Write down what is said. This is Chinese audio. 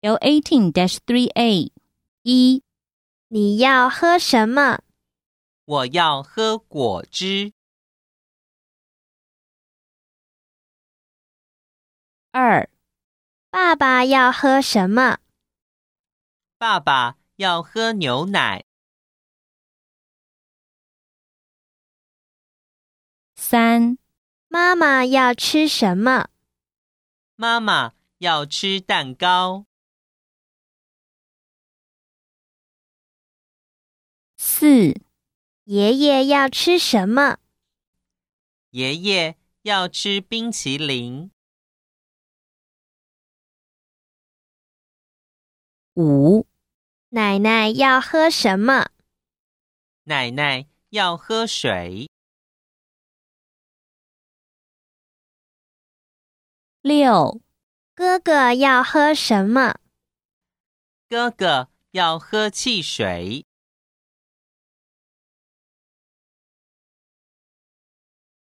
由 18-3A 1. 你要喝什么？ 我要喝果汁。 2. 爸爸要喝什么？ 爸爸要喝牛奶。 3. 妈妈要吃什么？ 妈妈要吃蛋糕。 4. 爷爷要吃什么？ 爷爷要吃冰淇淋。 5. 奶奶要喝什么？ 奶奶要喝水。 6. 哥哥要喝什么？ 哥哥要喝汽水。